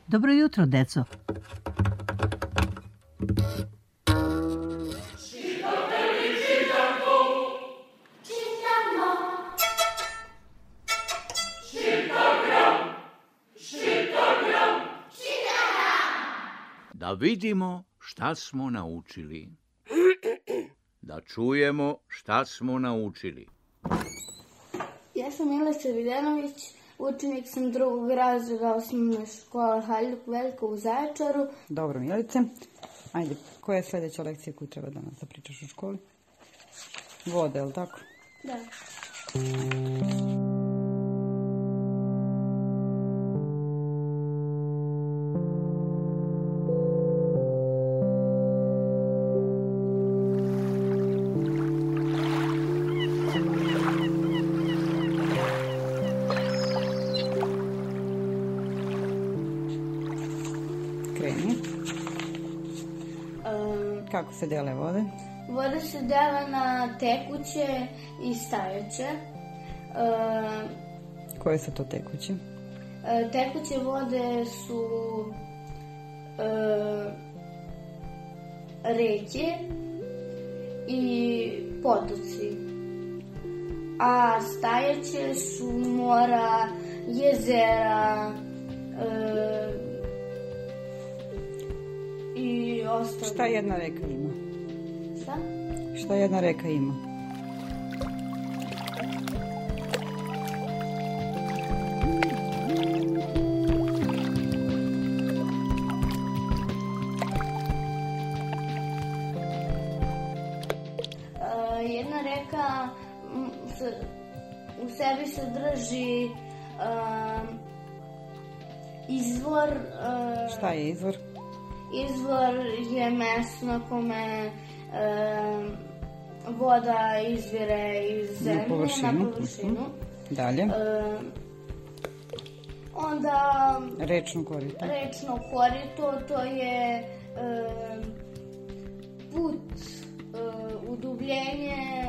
Dobro jutro, deco. Da vidimo šta smo naučili. Da čujemo šta smo naučili. Ja sam Milica Videnović, učenik sam drugog razreda osnovne škole Hajduk Veljko u Zaječaru. Dobro, Milice. Ajde, koja je sljedeća lekcija koju treba danas da pričaš u školi? Voda, je li tako? Da. Kako se dele vode? Vode se dele na tekuće i stajaće. Koje su to tekuće? Tekuće vode su reke i potoci. A stajaće su mora, jezera i ostalo. Šta jedna reka ima? Šta? Šta jedna reka ima? Jedna reka u sebi sadrži izvor. Šta je izvor? Izvor je mesto na kome voda izvire iz zemlje na površinu. Dalje. Onda rečno korito. Rečno korito, to je put, udubljenje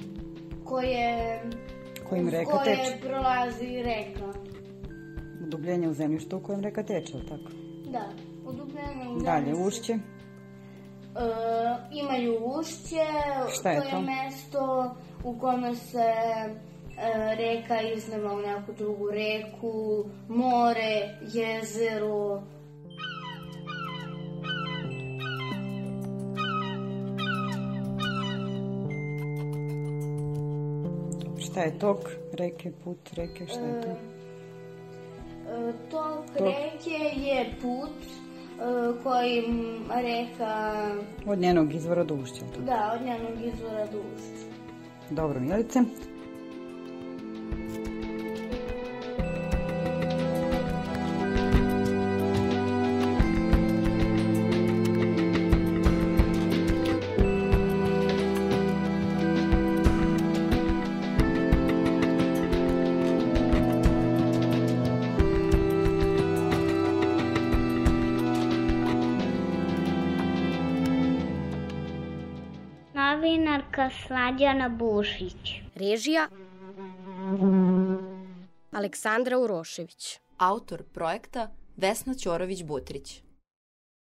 kojim reka teče. Prolazi reka. Udubljenje u zemljištu u kojem reka teče, ali tako? Da, udubljenje u zemljištu. Dalje, ušće. Imaju ušće. Šta je to? To je mesto u kome se reka izliva u neku drugu reku, more, jezero. Šta je tok reke, put reke, šta je to? Tok reke je put kojim reka... Od njenog izvora do ušća. Da, od njenog izvora do ušća. Dobro, Milice. Novinarka Slađana Bušić. Režija Aleksandra Urošević. Autor projekta Vesna Ćorović-Butrić.